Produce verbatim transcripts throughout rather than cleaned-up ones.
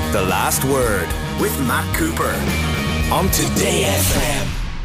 The Last Word with Matt Cooper on Today F M.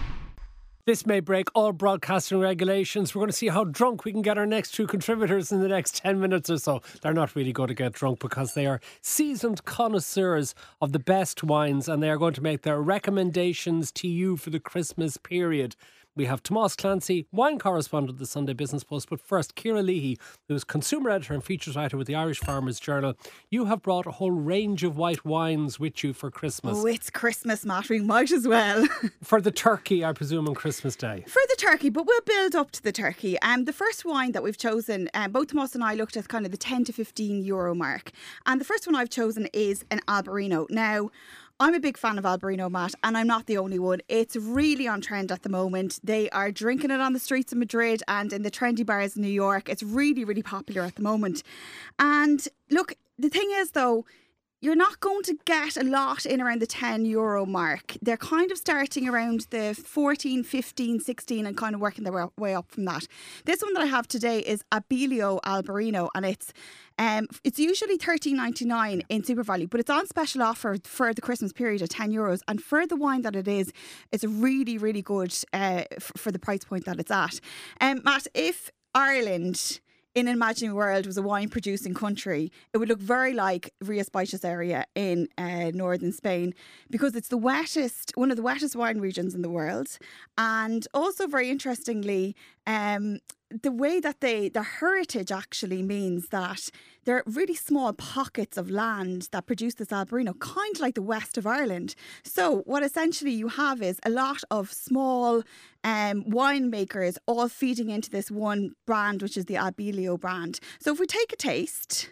This may break all broadcasting regulations. We're going to see how drunk we can get our next two contributors in the next ten minutes or so. They're not really going to get drunk because they are seasoned connoisseurs of the best wines, and they are going to make their recommendations to you for the Christmas period. We have Tomás Clancy, wine correspondent of the Sunday Business Post. But first, Ciara Leahy, who is consumer editor and features writer with the Irish Farmers Journal. You have brought a whole range of white wines with you for Christmas. Oh, it's Christmas, Matt. We might as well. For the turkey, I presume, on Christmas Day. For the turkey, but we'll build up to the turkey. Um, the first wine that we've chosen, um, both Tomás and I looked at kind of the ten to fifteen euro mark. And the first one I've chosen is an Albarino. Now, I'm a big fan of Albarino, Matt, and I'm not the only one. It's really on trend at the moment. They are drinking it on the streets of Madrid and in the trendy bars in New York. It's really, really popular at the moment. And look, the thing is, though, you're not going to get a lot in around the ten euro mark. They're kind of starting around the fourteen, fifteen, sixteen and kind of working their way up from that. This one that I have today is Abelio Albarino, and it's um, it's usually thirteen ninety-nine in SuperValu, but it's on special offer for the Christmas period at ten euros. And for the wine that it is, it's really, really good uh, f- for the price point that it's at. Um, Matt, if Ireland in an imaginary world was a wine producing country, it would look very like Rías Baixas area in uh, northern Spain, because it's the wettest, one of the wettest wine regions in the world. And also, very interestingly, um, the way that they, their heritage actually means that they're really small pockets of land that produce this Albarino, kind of like the west of Ireland. So what essentially you have is a lot of small um, winemakers all feeding into this one brand, which is the Abelio brand. So if we take a taste,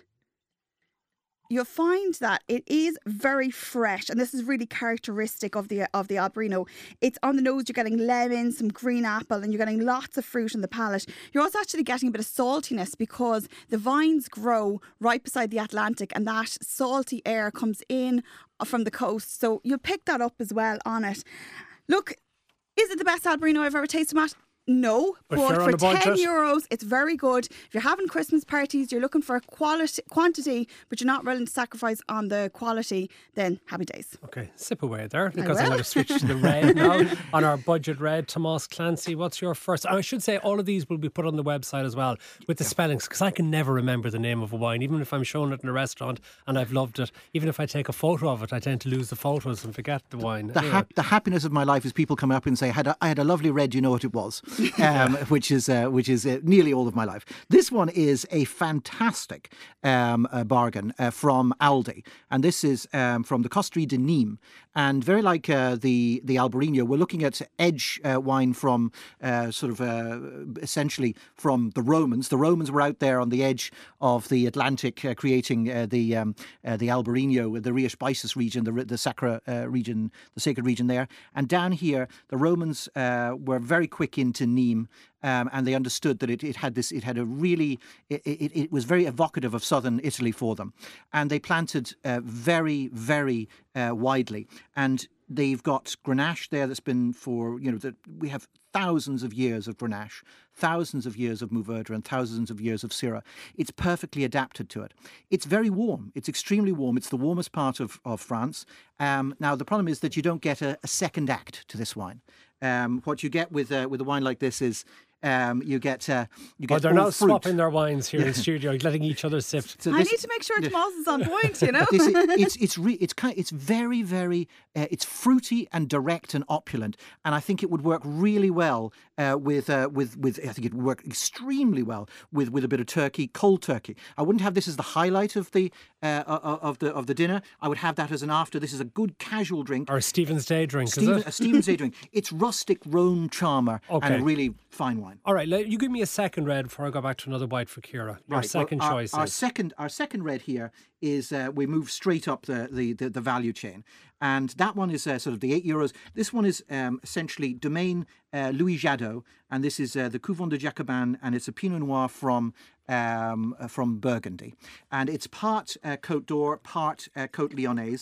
you'll find that it is very fresh, and this is really characteristic of the of the Albarino. It's on the nose, you're getting lemon, some green apple, and you're getting lots of fruit on the palate. You're also actually getting a bit of saltiness because the vines grow right beside the Atlantic, and that salty air comes in from the coast. So you'll pick that up as well on it. Look, is it the best Albarino I've ever tasted, Matt? No, but, but for ten euros, it's very good. If you're having Christmas parties, you're looking for quality, quantity, but you're not willing to sacrifice on the quality, then happy days. Okay, sip away there, because I'm going to switch to the red now on our budget red. Tomás Clancy, what's your first? I should say all of these will be put on the website as well with the spellings, because I can never remember the name of a wine, even if I'm showing it in a restaurant and I've loved it. Even if I take a photo of it, I tend to lose the photos and forget the wine. The, anyway. ha- the happiness of my life is people come up and say, I had a, I had a lovely red, do you know what it was? Um, which is uh, which is uh, nearly all of my life. This one is a fantastic um, uh, bargain uh, from Aldi, and this is um, from the Costerie de Nîmes. And very like uh, the the Albarino, we're looking at edge uh, wine from uh, sort of uh, essentially from the Romans. The Romans were out there on the edge of the Atlantic, uh, creating uh, the um, uh, the Albarino, the Rías Baixas region, the the Sacra uh, region, the sacred region there. And down here, the Romans uh, were very quick into Nîmes. Um, and they understood that it, it had this, it had a really, it, it, it was very evocative of southern Italy for them. And they planted uh, very, very uh, widely. And they've got Grenache there that's been for, you know, that we have thousands of years of Grenache, thousands of years of Mourvèdre, and thousands of years of Syrah. It's perfectly adapted to it. It's very warm. It's extremely warm. It's the warmest part of, of France. Um, now, the problem is that you don't get a, a second act to this wine. Um, what you get with uh, with a wine like this is um, you get uh, you get. Oh, they're all now fruit. swapping their wines here in the studio, letting each other sip. So I this, need to make sure Tomás is on point, you know. this, it's it's re, it's kind it's very very uh, it's fruity and direct and opulent, and I think it would work really well uh, with uh, with with I think it would work extremely well with, with a bit of turkey, cold turkey. I wouldn't have this as the highlight of the uh, of the of the dinner. I would have that as an after. This is a good casual drink or a Stephen's Day drink. Stephen, is it? A Stephen's Day drink. It's rustic Rhone charmer okay. and a really fine wine. All right, you give me a second red before I go back to another white for Ciara. Your right, second well, our, choice. Our is. second, our second red here is uh, we move straight up the the, the, the value chain, and that one is uh, sort of the eight euros. This one is um, essentially Domaine uh, Louis Jadot, and this is uh, the Couvent de Jacobin, and it's a Pinot Noir from um, uh, from Burgundy, and it's part uh, Côte d'Or, part uh, Côte Lyonnaise.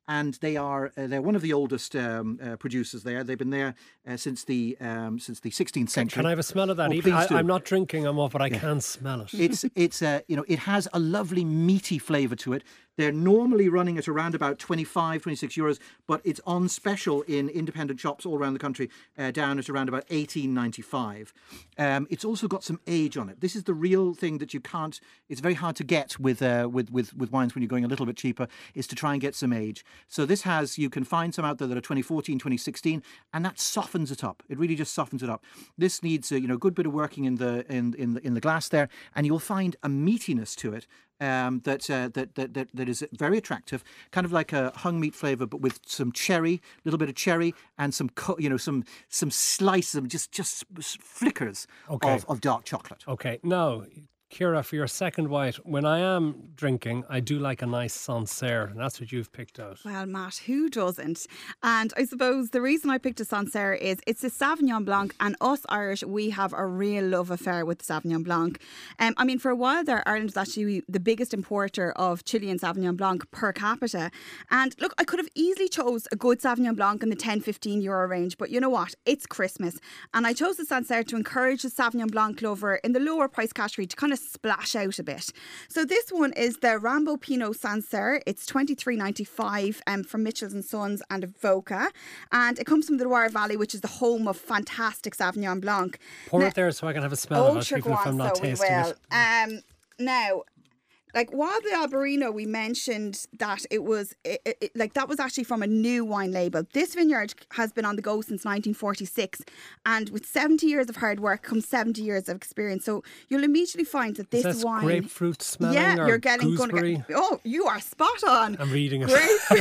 and they are uh, they're one of the oldest um, uh, producers there. They've been there uh, since the um, since the sixteenth century. Can I have a smell of that? Oh, Even please I, do. I'm not drinking them off, but I can smell it. It's it's uh, you know, it has a lovely meaty flavour to it. They're normally running at around about twenty-five, twenty-six euros, but it's on special in independent shops all around the country, uh, down at around about eighteen ninety-five. Um, it's also got some age on it. This is the real thing that you can't. It's very hard to get with uh, with with with wines when you're going a little bit cheaper. Is to try and get some age. So this has, you can find some out there that are twenty fourteen, twenty sixteen, and that softens it up. It really just softens it up. This needs a, you know, good bit of working in the in in the, in the glass there, and you'll find a meatiness to it. Um, that, uh, that that that that is very attractive, kind of like a hung meat flavour, but with some cherry, a little bit of cherry, and some co- you know some some slices of just just flickers Okay. of, of dark chocolate. Okay, now, Ciara, for your second white, when I am drinking, I do like a nice Sancerre, and that's what you've picked out. Well, Matt, who doesn't? And I suppose the reason I picked a Sancerre is it's a Sauvignon Blanc, and us Irish, we have a real love affair with Sauvignon Blanc. Um, I mean, for a while there, Ireland was actually the biggest importer of Chilean Sauvignon Blanc per capita. And look, I could have easily chose a good Sauvignon Blanc in the ten, fifteen euro range, but you know what? It's Christmas. And I chose the Sancerre to encourage the Sauvignon Blanc lover in the lower price category to kind of splash out a bit. So this one is the Rambo Pinot Sancerre. It's twenty-three ninety-five um, from Mitchells and Sons and Evoca, and it comes from the Loire Valley, which is the home of fantastic Sauvignon Blanc. Pour Now- it there so I can have a smell Oh, of it, sure, even go if I'm on, not so we tasting will. it. Um, now, like while the Albarino, we mentioned that it was it, it, like that was actually from a new wine label. This vineyard has been on the go since nineteen forty-six, and with seventy years of hard work comes seventy years of experience. So you'll immediately find that Is this this wine, grapefruit smelling yeah, or you're getting gonna gooseberry? get. Oh, you are spot on. I'm reading it. Great.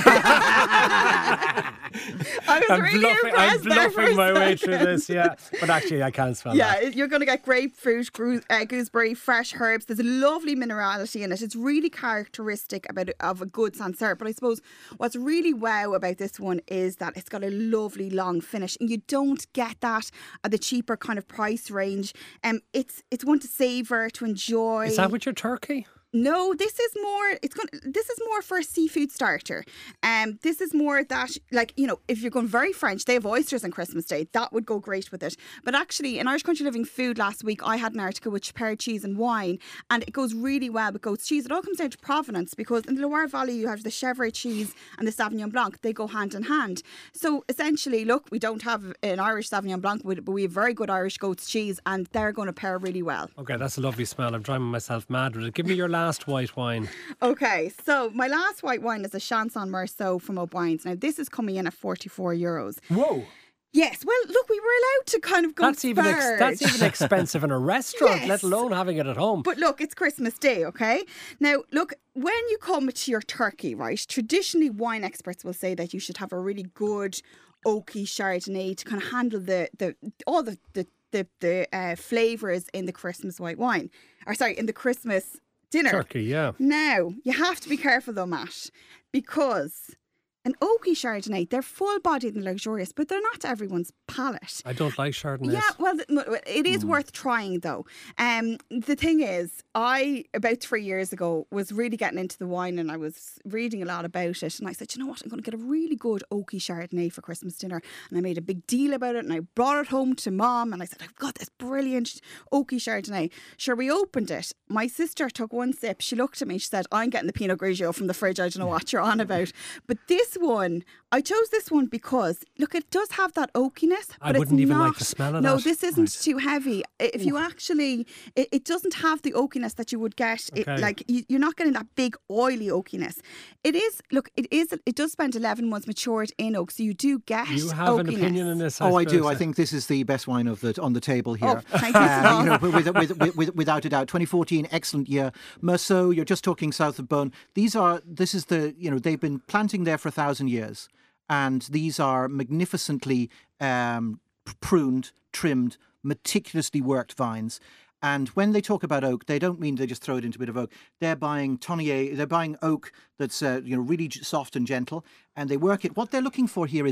I was I'm really bluffing, I'm impressed there for bluffing a my way through second. this, yeah. But actually, I can smell Yeah, that. you're going to get grapefruit, gru- uh, gooseberry, fresh herbs. There's a lovely minerality in it. It's really characteristic about a- of a good Sancerre. But I suppose what's really wow about this one is that it's got a lovely long finish, and you don't get that at the cheaper kind of price range. Um, it's it's one to savour, to enjoy. Is that with your turkey? No, this is more. It's going. This is more for a seafood starter. Um, this is more that, like, you know, if you're going very French, they have oysters on Christmas Day. That would go great with it. But actually, in Irish Country Living Food last week, I had an article with pear cheese and wine, and it goes really well with goat's cheese. It all comes down to provenance, because in the Loire Valley you have the Chèvre cheese and the Sauvignon Blanc. They go hand in hand. So essentially, look, we don't have an Irish Sauvignon Blanc, but we have very good Irish goat's cheese, and they're going to pair really well. Okay, that's a lovely smell. I'm driving myself mad with it. Give me your last white wine. Okay, so my last white wine is a Chanson Marceau from O'Brien's. Now, this is coming in at forty-four euros. Whoa. Yes, well, look, we were allowed to kind of go That's even, ex- splurge. that's even expensive in a restaurant, Yes. let alone having it at home. But look, it's Christmas Day, okay? Now, look, when you come to your turkey, right, traditionally wine experts will say that you should have a really good oaky Chardonnay to kind of handle the, the all the, the, the, the uh, flavours in the Christmas white wine. Or sorry, in the Christmas dinner. Turkey, yeah. Now, you have to be careful though, Matt, because an oaky Chardonnay, they're full-bodied and luxurious, but they're not to everyone's palate. I don't like Chardonnays. Yeah, well, th- m- it is worth trying though. Um, the thing is, I, about three years ago, was really getting into the wine, and I was reading a lot about it, and I said, you know what, I'm going to get a really good oaky Chardonnay for Christmas dinner. And I made a big deal about it, and I brought it home to Mom, and I said, I've got this brilliant oaky Chardonnay. Sure, we opened it. My sister took one sip. She looked at me, she said, I'm getting the Pinot Grigio from the fridge. I don't know what you're on about. But this one, I chose this one because, look, it does have that oakiness, I but wouldn't it's even not, like the smell of no, that. this isn't too heavy. I- If you actually, it, it doesn't have the oakiness that you would get. It, Okay. like you, you're not getting that big oily oakiness. It is, look, it is. It does spend eleven months matured in oak, so you do get. You have an oakiness. opinion in this, Oh, I do. suppose. I think this is the best wine of the on the table here. Oh, thank you, Uh, you know, Simone. with, with, with, with, without a doubt, twenty fourteen, excellent year. Merceau, you're just talking south of Beaune. These are. This is the. You know, they've been planting there for a thousand years, and these are magnificently um, pruned, trimmed, meticulously worked vines. And when they talk about oak, they don't mean they just throw it into a bit of oak. They're buying Tonnier, they're buying oak that's uh, you know really j- soft and gentle, and they work it. What they're looking for here is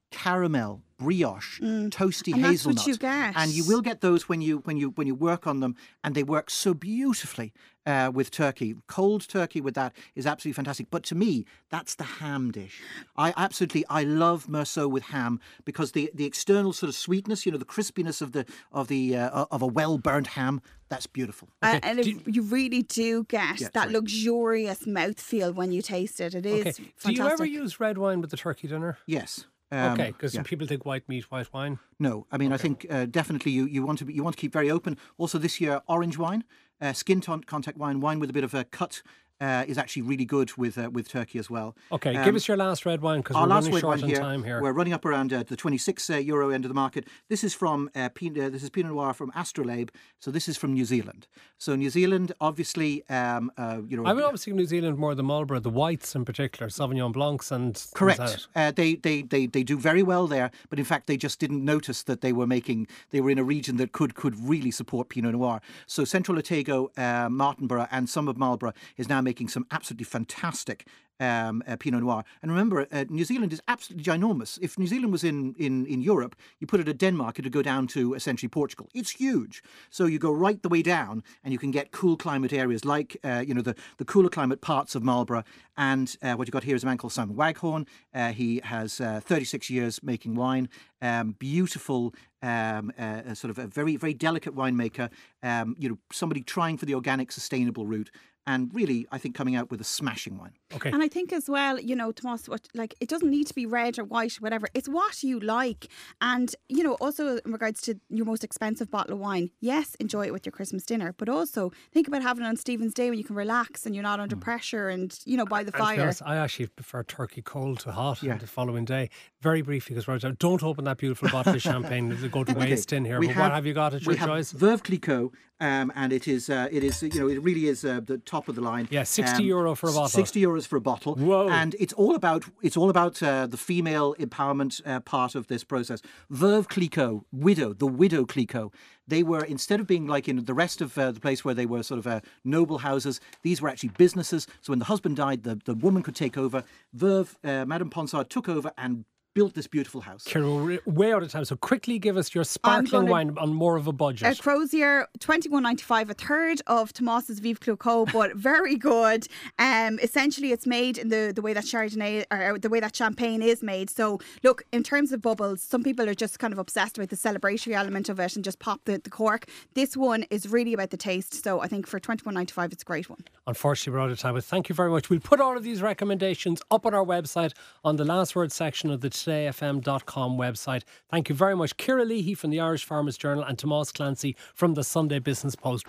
caramel, brioche, toasty And that's hazelnut. what you get. And you will get those when you when you when you work on them, and they work so beautifully uh, with turkey. Cold turkey with that is absolutely fantastic. But to me, that's the ham dish. I absolutely I love Merceau with ham because the, the external sort of sweetness, you know, the crispiness of the of the uh, of a well burnt ham. That's beautiful. Uh, Okay. and Do it, you really do get Yeah, that sorry. luxurious mouthfeel when you taste it. It is Okay. fantastic. Do you ever use red wine with the turkey dinner? Yes. Um, Okay, because yeah. some people think white meat, white wine. No, I mean I think uh, definitely you, you want to be, you want to keep very open. Also this year, orange wine, uh, skin ton- contact wine, wine with a bit of a cut uh, is actually really good with uh, with turkey as well. Okay, Um, give us your last red wine because Our we're last running red short wine on here, time here. we're running up around uh, the twenty-six uh, euro end of the market. This is from uh, Pin- uh, this is Pinot Noir from Astrolabe, so this is from New Zealand. So New Zealand, obviously, um, uh, you know, I would obviously New Zealand more than Marlborough, the whites in particular, Sauvignon Blancs and things like correct. that. Uh, they, they they they do very well there, but in fact they just didn't notice that they were making they were in a region that could could really support Pinot Noir. So Central Otago, uh, Martinborough, and some of Marlborough is now making some absolutely fantastic. Um, uh, Pinot Noir. And remember, uh, New Zealand is absolutely ginormous. If New Zealand was in, in, in Europe, you put it at Denmark, it would go down to essentially Portugal. It's huge. So you go right the way down and you can get cool climate areas like, uh, you know, the, the cooler climate parts of Marlborough. And uh, what you've got here is a man called Simon Waghorn. Uh, he has uh, thirty-six years making wine. Um, beautiful, um, uh, sort of a very, very delicate winemaker. Um, you know, somebody trying for the organic, sustainable route. And really, I think coming out with a smashing wine. Okay. And I think as well, you know, Tomas, what, like it doesn't need to be red or white or whatever. It's what you like. And, you know, also in regards to your most expensive bottle of wine, yes, enjoy it with your Christmas dinner. But also think about having it on Stephen's Day when you can relax and you're not under pressure and, you know, by the And to be fire. honest, I actually prefer turkey cold to hot Yeah. the following day. Very briefly, because we're out of time, don't open that beautiful bottle of champagne. It'll go to waste in here. We But what have you got at we your have choice? Veuve Clicquot, um, and it is, uh, it is, you know, it really is uh, the top of the line. Yeah, sixty euro for a bottle. Sixty euros for a bottle. Whoa. And it's all about, it's all about uh, the female empowerment uh, part of this process. Veuve Clicquot, widow, the widow Clicquot. They were, instead of being like in the rest of uh, the place where they were sort of uh, noble houses, these were actually businesses. So when the husband died, the, the woman could take over. Veuve, uh, Madame Ponsard took over and built this beautiful house. Kira, we're way out of time. So quickly give us your sparkling gonna- wine on more of a budget. A Crozier, twenty-one ninety-five, a third of Tomas's Vive Clicquot, but very good. Um, essentially, it's made in the, the way that Chardonnay or the way that champagne is made. So, look, in terms of bubbles, some people are just kind of obsessed with the celebratory element of it and just pop the, the cork. This one is really about the taste. So, I think for twenty-one ninety-five, it's a great one. Unfortunately, we're out of time, but thank you very much. We'll put all of these recommendations up on our website on the last word section of the today f m dot com website. Thank you very much. Ciara Leahy from the Irish Farmers Journal and Tomás Clancy from the Sunday Business Post.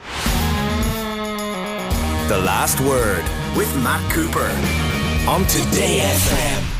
The Last Word with Matt Cooper on Today F M.